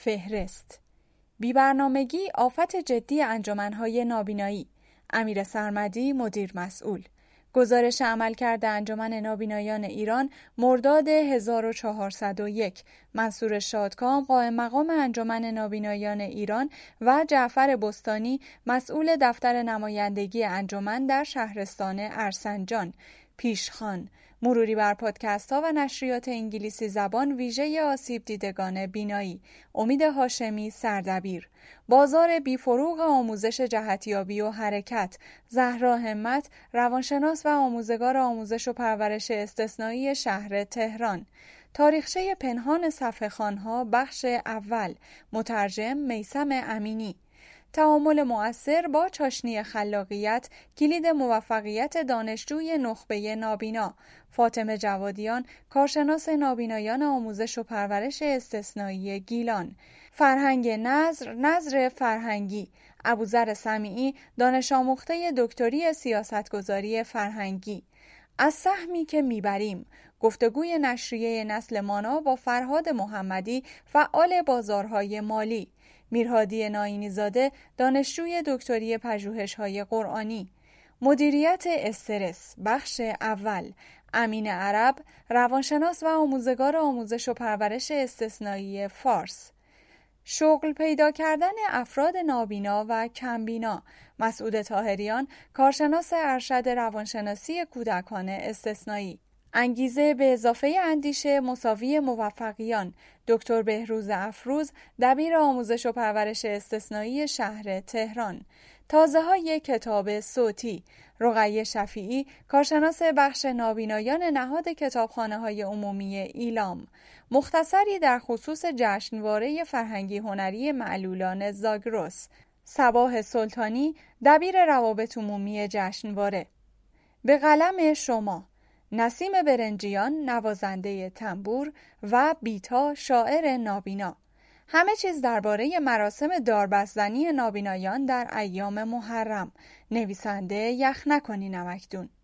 فهرست. بی‌برنامگی آفت جدی انجمن‌های نابینایی. امیر سرمدی مدیر مسئول. گزارش عملکرد انجمن نابینایان ایران مرداد 1401. منصور شادکام قائم مقام انجمن نابینایان ایران و جعفر بستانی مسئول دفتر نمایندگی انجمن در شهرستان ارسنجان. پیشخوان. مروری بر پادکست ها و نشریات انگلیسی زبان ویژه آسیب دیدگان بینایی. امید هاشمی سردبیر. بازار بیفروغ آموزش جهتیابی و حرکت. زهرا همت روانشناس و آموزگار آموزش و پرورش استثنایی شهر تهران. تاریخچه پنهان صفحه‌خوان‌ها بخش اول. مترجم میثم امینی. تعامل مؤثر با چاشنی خلاقیت کلید موفقیت دانشجوی نخبه نابینا. فاطمه جوادیان کارشناس نابینایان آموزش و پرورش استثنایی گیلان. فرهنگ نظر فرهنگی. ابوذر سمیعی دانش آموخته دکتری سیاستگذاری فرهنگی. از سهمی که میبریم. گفتگوی نشریه نسل مانا با فرهاد محمدی فعال بازارهای مالی. میرهادی ناینی زاده دانشجوی دکتری پژوهش‌های قرآنی. مدیریت استرس بخش اول. امین عرب روانشناس و آموزگار آموزش و پرورش استثنایی فارس. شغل پیدا کردن افراد نابینا و کمبینا. مسعود طاهریان کارشناس ارشد روانشناسی کودکان استثنایی. انگیزه به اضافه اندیشه مساوی موفقیان. دکتر بهروز افروز دبیر آموزش و پرورش استثنایی شهر تهران. تازه‌های کتاب صوتی. رقیه شفیعی کارشناس بخش نابینایان نهاد کتابخانه‌های عمومی ایلام. مختصری در خصوص جشنواره فرهنگی هنری معلولان زاگرس. صباح سلطانی دبیر روابط عمومی جشنواره. به قلم شما. نسیم برنجیان نوازنده تنبور و بیتا شاعر نابینا. همه چیز درباره مراسم داربستنی نابینایان در ایام محرم. نویسنده یخ نکنی نمکدون.